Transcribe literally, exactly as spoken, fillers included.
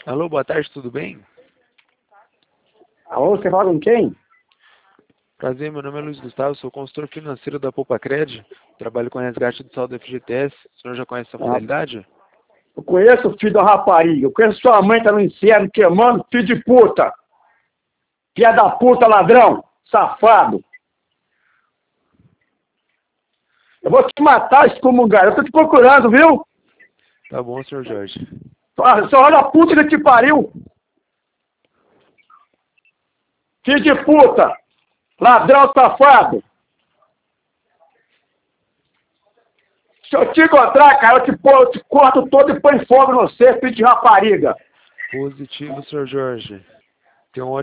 Alô, boa tarde, tudo bem? Alô, você fala com quem? Prazer, meu nome é Luiz Gustavo, sou consultor financeiro da Poupacred, trabalho com resgate do saldo do F G T S. O senhor já conhece essa Ah, modalidade? eu conheço o filho da rapariga. Eu conheço sua mãe, tá no inferno queimando, filho de puta. Filha da puta, ladrão, safado. Eu vou te matar, excomungar. Eu tô te procurando, viu? Tá bom, senhor Jorge. Ah, só olha a puta que te pariu. Filho de puta, ladrão, safado. Se eu te encontrar, cara, eu te, pô, eu te corto todo e põe fogo no você, filho de rapariga. Positivo, senhor Jorge. Tem um